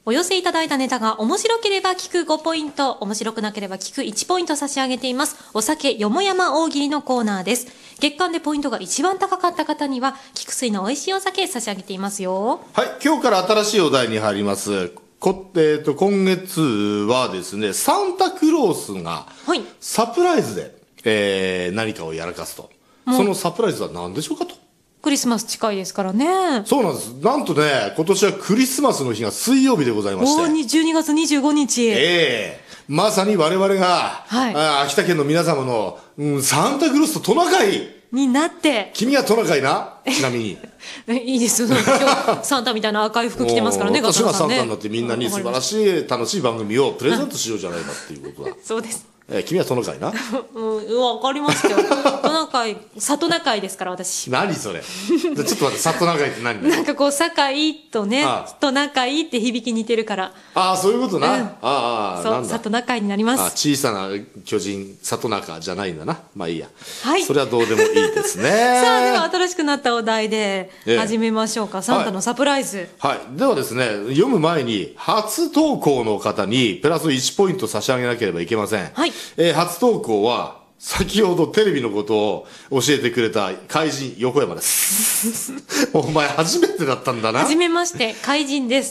お寄せいただいたネタが面白ければ聞く5ポイント、面白くなければ聞く1ポイント差し上げています。お酒よもやま大喜利のコーナーです。月間でポイントが一番高かった方には、菊水の美味しいお酒差し上げていますよ。 はい、今日から新しいお題に入ります。今月はですね、サンタクロースがサプライズで、何かをやらかすと。そのサプライズは何でしょうかと。 クリスマス近いですからね。 そうなんです。なんとね、今年はクリスマスの日が水曜日でございまして。 12月25日。 まさに我々が、秋田県の皆様の、サンタクロースとトナカイになって。 君はトナカイなちなみに。 いいですよ。今日、サンタみたいな赤い服着てますからね、 私がサンタになってみんなに素晴らしい、楽しい番組をプレゼントしようじゃないかっていうことだ。 そうです。 君はトナカイな。 わかりましたよ。トナカイ、里ナカイですから、私。 何それ。ちょっと待って、里ナカイって何だよ。 なんかこう、堺とね、トナカイって響き似てるから。 ああ、そういうことな。 そう、里ナカイになります。 小さな巨人、里中じゃないんだな。まあいいや。 はい。 それはどうでもいいですね。 さあ、では新しくなったお題で始めましょうか。サンタのサプライズ。 はい。ではですね、読む前に、初投稿の方にプラス1ポイント差し上げなければいけません。 はい。 初投稿は、先ほどテレビのことを教えてくれた怪人横山です。お前初めてだったんだな。 はじめまして、怪人です。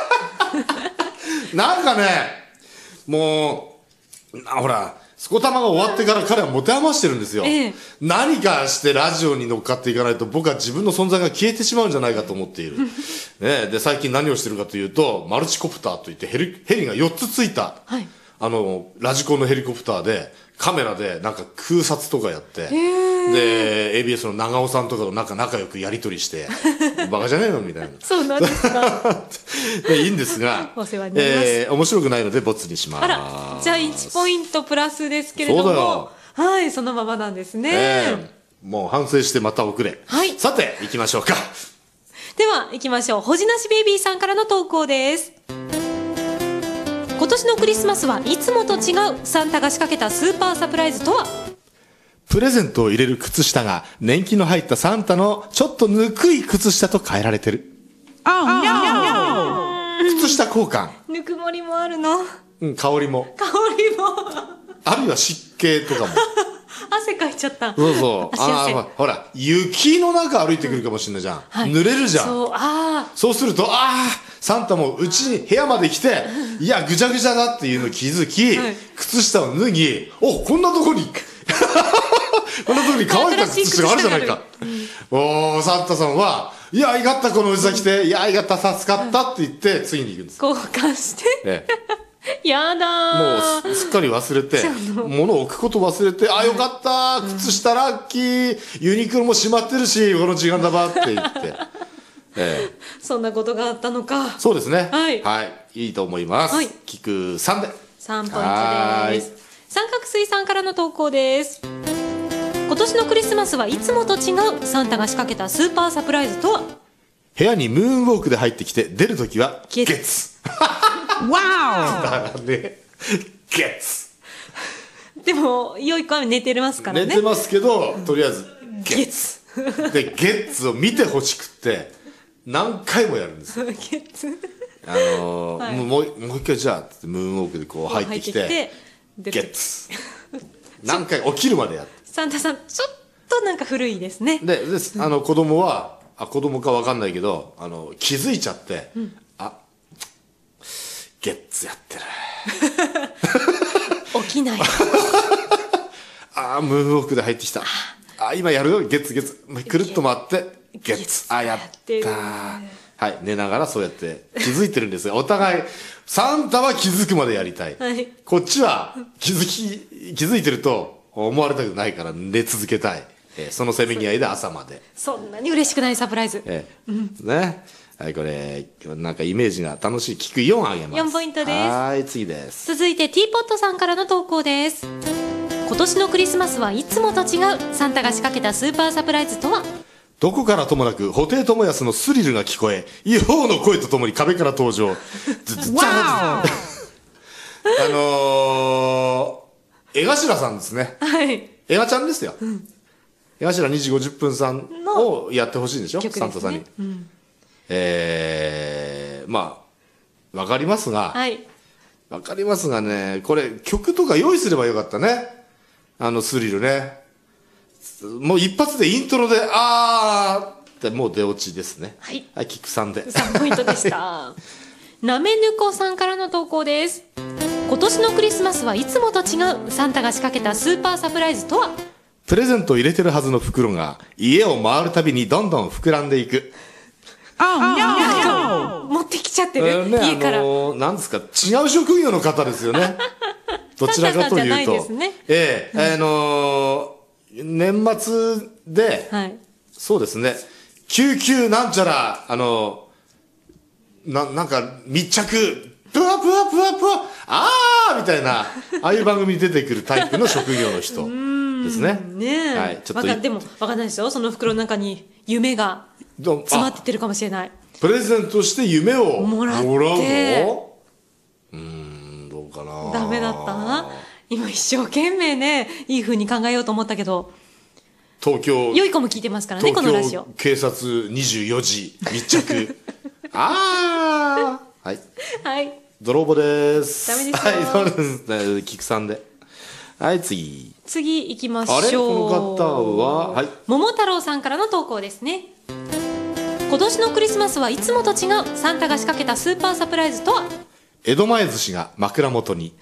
なんかね、もう、ほら、スコタマが終わってから彼は持て余してるんですよ。何かしてラジオに乗っかっていかないと僕は自分の存在が消えてしまうんじゃないかと思っている。で、最近何をしてるかというと、マルチコプターといってヘリが4つついた。 はい。 ラジコンのヘリコプターで、カメラでなんか空撮とかやって、で、ABS の長尾さんとかと仲良くやり取りして、バカじゃねえのみたいな。 そうなんですか。 でいいんですが、 お世話になります。 面白くないのでボツにします。 あら、じゃあ1ポイントプラスですけれども、はい、そのままなんですね。 もう反省してまた遅れ。 はい。 さて、行きましょうか。 では、行きましょう。ほじなしベイビーさんからの投稿です。今年のクリスマスはいつもと違うサンタが仕掛けたスーパーサプライズとは？ プレゼントを入れる靴下が年季の入ったサンタのちょっとぬくい靴下と変えられてる。靴下交換。 ぬくもりもあるの。 香りも。 香りも。 あるいは湿気とかも。 汗かいちゃった。 そうそう。ほら、雪の中歩いてくるかもしれないじゃん。濡れるじゃん。そうすると、サンタもうちに部屋まで来て、いや、ぐちゃぐちゃだっていうの気づき、靴下を脱ぎ、こんなとこに、こんなとこに乾いた靴下があるじゃないか。サンタさんは、いや、いがったこのおじさん来て、いや、いがった助かったって言って、次に行くんです。 交換して。やだー。もうすっかり忘れて、物を置くこと忘れて、よかった、靴下ラッキー、ユニクロも閉まってるし、この時間だばって言って。 そんなことがあったのか。 そうですね。 はい。 いいと思います。聞く3で。 3ポイントです。三角水さんからの投稿です。今年のクリスマスはいつもと違うサンタが仕掛けたスーパーサプライズとは？ 部屋にムーンウォークで入ってきて、出るときは、ゲッツ。 わーゲッツ。 でも、良い子は寝てますからね。 寝てますけど、とりあえず、ゲッツ。で、ゲッツを見てほしくって、何回もやるんですよ。 ゲッツもう一回じゃあ、ムーンウォークでこう入ってきて、ゲッツ。何回起きるまでやって。 サンタさん、ちょっとなんか古いですね。 で、子供は、子供かわかんないけど、気づいちゃって、ゲッツやってる。 起きない。 ムーンウォークで入ってきた。今やるよ、ゲッツゲッツ。くるっと回って、ゲッツ。やったはい、寝ながらそうやって気づいてるんですが、お互い、サンタは気づくまでやりたい。こっちは気づいてると思われたくないから寝続けたい。そのせめぎ合いで朝まで。 そんなに嬉しくないサプライズ。 ね。はい、これ、なんかイメージが楽しい。聞く4あげます。 4ポイントです。 はい、次です。 続いて、ティーポットさんからの投稿です。今年のクリスマスはいつもと違うサンタが仕掛けたスーパーサプライズとは？ どこからともなく、布袋寅泰のスリルが聞こえ、UFO の声とともに壁から登場。江頭さんですね。 はい。 江頭ちゃんですよ。江頭2時50分さんをやってほしいんでしょ、サンタさんに。まあ、 わかりますが、 はい。 わかりますがね、これ曲とか用意すればよかったね。スリルね。もう一発でイントロで、あーってもう出落ちですね。 はい。 はい、キック3で。 3ポイントでした。なめぬこさんからの投稿です。今年のクリスマスはいつもと違うサンタが仕掛けたスーパーサプライズとは？ プレゼントを入れてるはずの袋が家を回るたびにどんどん膨らんでいく。 持ってきちゃってる、家から。 なんですか、違う職業の方ですよね。どちらかというと。年末で、はい、そうですね、救急なんちゃら、なんか密着、ぷわぷわぷわぷわ、みたいな、ああいう番組に出てくるタイプの職業の人ですね。 ねえ。はい、ちょっとでも、わかんないですよ。その袋の中に夢が詰まってってるかもしれない。 プレゼントして夢をもらうの？どうかな。 ダメだった？今一生懸命ね、いい風に考えようと思ったけど。 東京。 良い子も聞いてますからね、このラジオ。 警察24時密着。はい。 はい。 泥棒です。 ダメですよ。 はい、そうですね。菊さんで。はい、次行きましょう。 あれ、この方は、はい。 桃太郎さんからの投稿ですね。今年のクリスマスはいつもと違うサンタが仕掛けたスーパーサプライズとは？ 江戸前寿司が枕元に。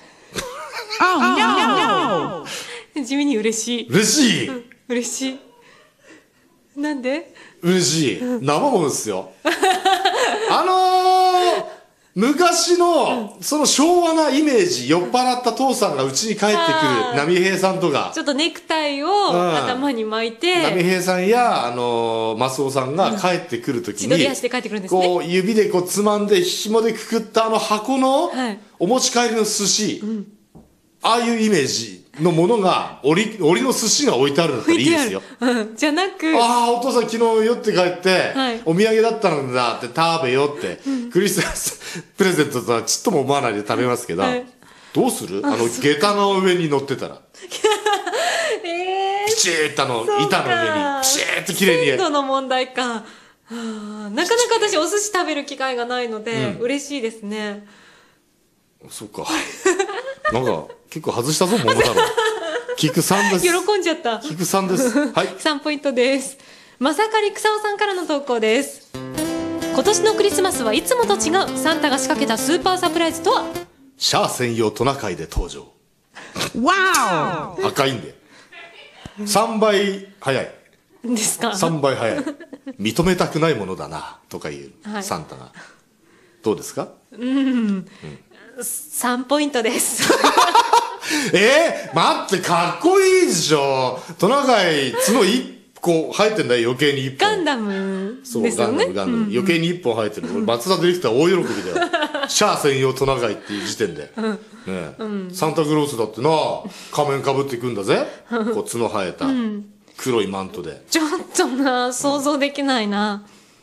地味に嬉しい。 嬉しい。 嬉しい。なんで？ 嬉しい。生もんですよ。昔の、その昭和なイメージ、酔っ払った父さんが家に帰ってくる、波平さんとか。 ちょっとネクタイを頭に巻いて。 波平さんや、マスオさんが帰ってくるときに、 千鳥足で帰ってくるんですね。 こう、指でこう、つまんで、紐でくくった箱の、お持ち帰りの寿司、ああいうイメージのものが、折の寿司が置いてあるんだったらいいですよ。 じゃなく。 お父さん昨日酔って帰って、お土産だったんだって食べよって、クリスマスプレゼントとはちっとも思わないで食べますけど、どうする？下駄の上に乗ってたら。ピチッと板の上に、ピチッと綺麗に。 鮮度の問題か。なかなか私お寿司食べる機会がないので、嬉しいですね。 そっか。なんか、結構外したぞ、桃太郎。菊さんです。 喜んじゃった。 菊さんです。はい。 3ポイントです。まさかり草尾さんからの投稿です。今年のクリスマスはいつもと違うサンタが仕掛けたスーパーサプライズとは？ シャア専用トナカイで登場。 わお！赤いんで。3倍早い。 ですか ？3倍早い。認めたくないものだな、とかいう、サンタが。どうですか ？3ポイントです。 待って、かっこいいでしょ。トナカイ、角1個生えてんだよ、余計に1本。 ガンダムですよね。 そう、ガンダム。余計に1本生えてる。松田ディレクター大喜びだよ。シャア専用トナカイっていう時点で。サンタクロースだってな、仮面かぶっていくんだぜ。こう、角生えた。黒いマントで。 ちょっとな、想像できないな。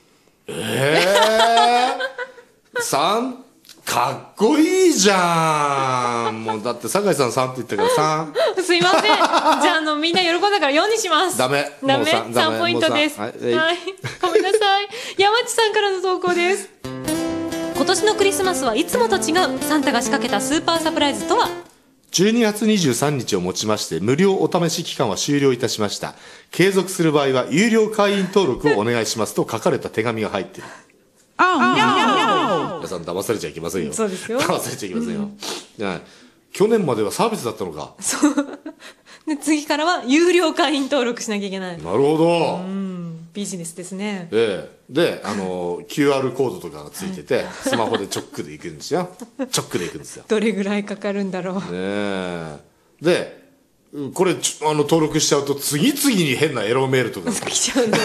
かっこいいじゃん。もうだって酒井さん3って言ったから3。 すいません。じゃあみんな喜んだから4にします。 ダメ。 3ポイントです。はい。ごめんなさい。山地さんからの投稿です。今年のクリスマスはいつもと違うサンタが仕掛けたスーパーサプライズとは ？12月23日をもちまして無料お試し期間は終了いたしました。継続する場合は有料会員登録をお願いしますと書かれた手紙が入っている。皆さん騙されちゃいけませんよ。 そうですよ。 騙されちゃいけませんよ。去年まではサービスだったのか。 そう。で、次からは有料会員登録しなきゃいけない。 なるほど。 ビジネスですね。 で、QR コードとかがついてて、スマホで直で行くんですよ。直で行くんですよ。 どれぐらいかかるんだろう。 で、これ、登録しちゃうと、次々に変なエロメールとか。 来ちゃうんだ。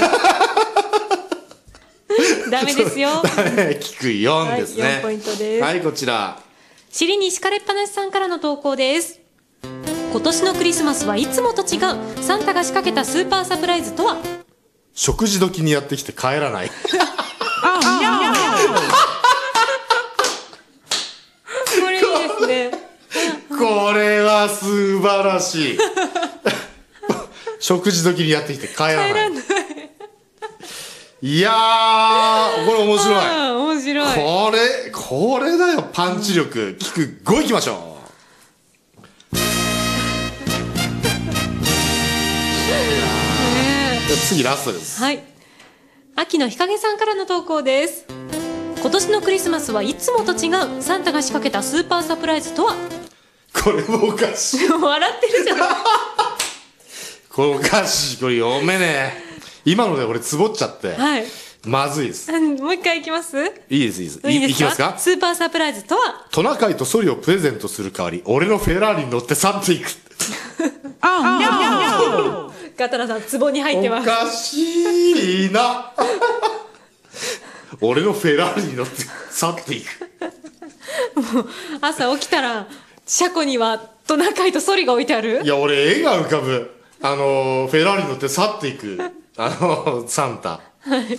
ダメですよ。 聞く4ですね。 4ポイントです。 はい、こちら。 尻に敷かれっぱなしさんからの投稿です。今年のクリスマスはいつもと違うサンタが仕掛けたスーパーサプライズとは？ 食事時にやってきて帰らない。これいいですね。 これは素晴らしい。食事時にやってきて帰らない。いやー、これ面白い。 面白い。 これだよ、パンチ力。聞く5いきましょう。次ラストです。 はい。秋の日陰さんからの投稿です。今年のクリスマスはいつもと違うサンタが仕掛けたスーパーサプライズとは。 これもおかしい。 笑ってるじゃん。 これおかしい。これ読めねえ。今ので俺つぼっちゃって。 はい。 まずいです。 もう一回いきます？ いいです、いいです。いきますか？ スーパーサプライズとは。 トナカイとソリをプレゼントする代わり、俺のフェラーリに乗って去っていく。 ガタラさん、ツボに入ってます。 おかしいな。俺のフェラーリに乗って去っていく。 もう朝起きたら車庫にはトナカイとソリが置いてある。 いや、俺絵が浮かぶ。フェラーリに乗って去っていくサンタ。はい、ブワー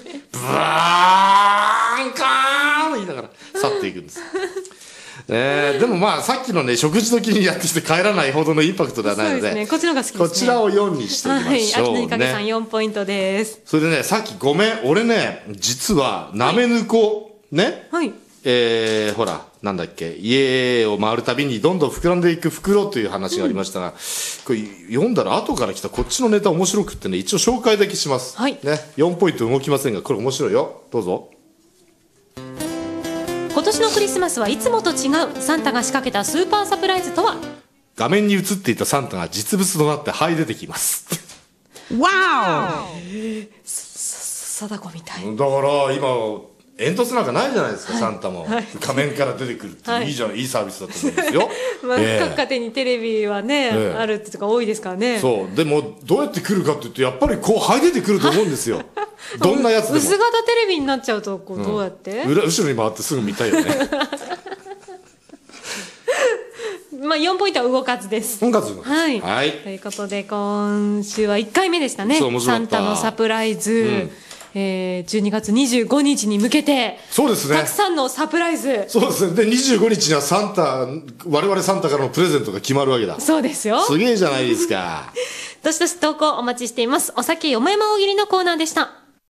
ンカーン言いながら去っていくんです。でもまあさっきのね、食事時にやってきて帰らないほどのインパクトではないので、 そうですね、こちらが好きですね。 こちらを4にしてみましょう。 秋の日陰さん4ポイントです。 それでね、さっきごめん、俺ね、実はなめぬこ、ね、 はい、 ほらなんだっけ、家を回るたびにどんどん膨らんでいく袋という話がありましたが、これ読んだら後から来たこっちのネタ面白くってね、一応紹介だけします、 はいね、4ポイント動きませんがこれ面白いよ。どうぞ。 今年のクリスマスはいつもと違うサンタが仕掛けたスーパーサプライズとは。 画面に映っていたサンタが実物となって這い出てきます。 わお、貞子みたい。 だから今煙突なんかないじゃないですか、サンタも、画面から出てくるって、いいじゃん、いいサービスだと思うんですよ。 まあ、各家庭にテレビはね、あるっていうか多いですからね。 そうでもどうやって来るかっていうと、やっぱりこう這い出てくると思うんですよ。どんなやつでも薄型テレビになっちゃうとこうどうやって、 後ろに回ってすぐ見たいよね。 まあ4ポイントは動かずです。 動かず。 はい、はい、ということで今週は1回目でしたね。サンタのサプライズ、12月25日に向けて、 そうですね、 たくさんのサプライズ。 そうですね。で25日には我々サンタからのプレゼントが決まるわけだ。 そうですよ。 すげえじゃないですか。 どしどし投稿お待ちしています。お酒よもやま大喜利のコーナーでした。